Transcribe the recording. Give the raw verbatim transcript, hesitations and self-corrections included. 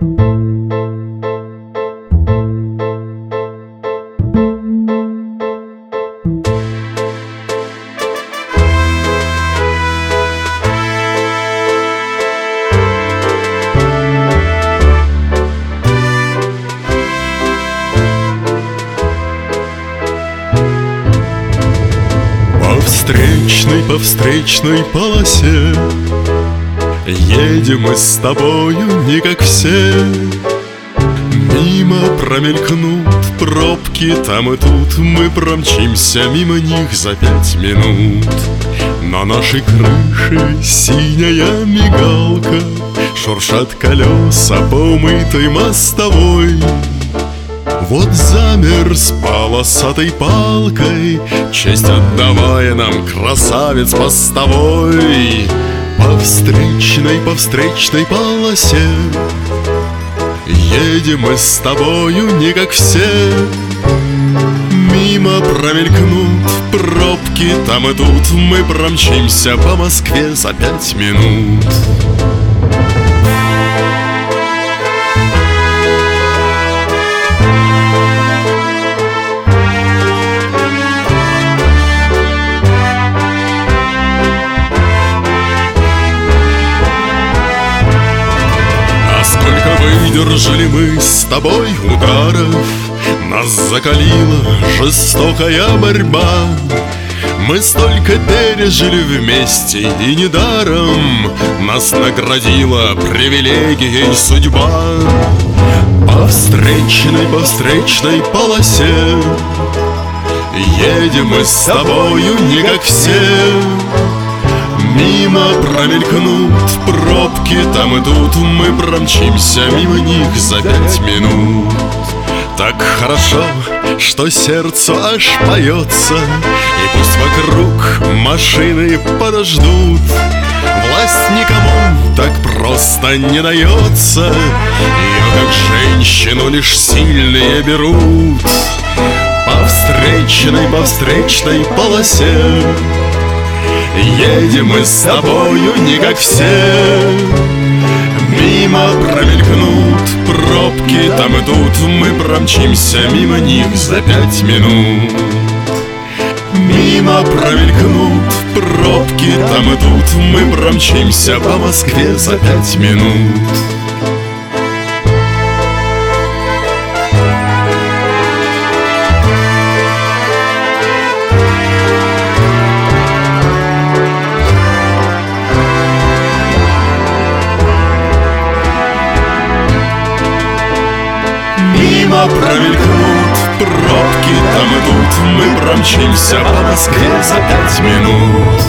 По встречной, по встречной полосе едем мы с тобою не как все. Мимо промелькнут пробки там и тут, мы промчимся мимо них за пять минут. На нашей крыше синяя мигалка, шуршат колеса по умытой мостовой. Вот замер с полосатой палкой, честь отдавая нам красавец постовой. По встречной, по встречной полосе едем мы с тобою не как все. Мимо промелькнут пробки там и тут, мы промчимся по Москве за пять минут. Выдержали мы с тобой ударов, нас закалила жестокая борьба. Мы столько пережили вместе, и недаром нас наградила привилегией судьба. По встречной, по встречной полосе едем мы с тобою не как все. Мимо промелькнут пробки там и тут, мы промчимся мимо них за пять минут. Так хорошо, что сердцу аж поется, и пусть вокруг машины подождут. Власть никому так просто не дается, ее как женщину лишь сильные берут. По встречной, по встречной полосе едем мы с тобою не как все. Мимо промелькнут пробки там и тут, мы промчимся мимо них за пять минут. Мимо промелькнут пробки там и тут, мы промчимся по Москве за пять минут. Мимо промелькнут пробки там и тут, мы промчимся по Москве за пять минут.